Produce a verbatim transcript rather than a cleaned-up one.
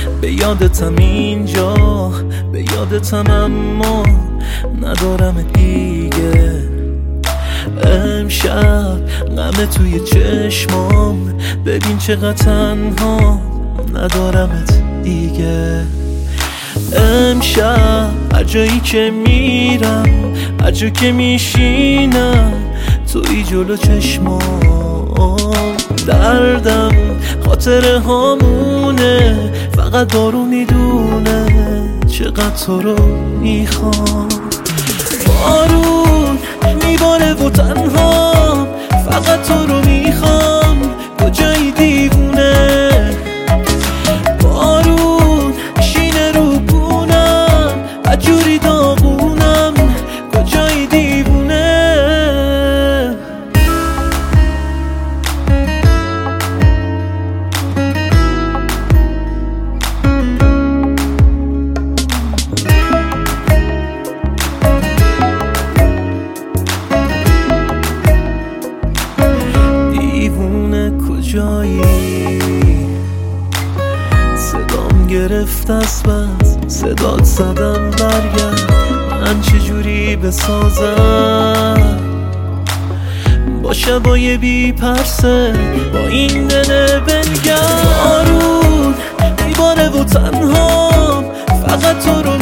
به یادتم اینجا، به یادتم اما ندارم دیگه. امشب غم توی چشمام، ببین چقدر تنها ندارمت دیگه. امشب هر جایی که میرم، هر جا که میشینم، توی جلو چشمام. دردم خاطره هامونه، فقط دارو میدونه چقدر تو رو میخوام. بارون میباره و تنها فقط تو رو میخوام. کجایی دیوونه؟ بارون شینه رو بونم، عجوری داغونم. کجایی دیوونه؟ کجایی؟ صدام گرفت از بس، صدات زدم برگرد. من چجوری بسازم با شبای بی پرسه، با این دل بنگر. بارون میباره و تنها فقط تو رو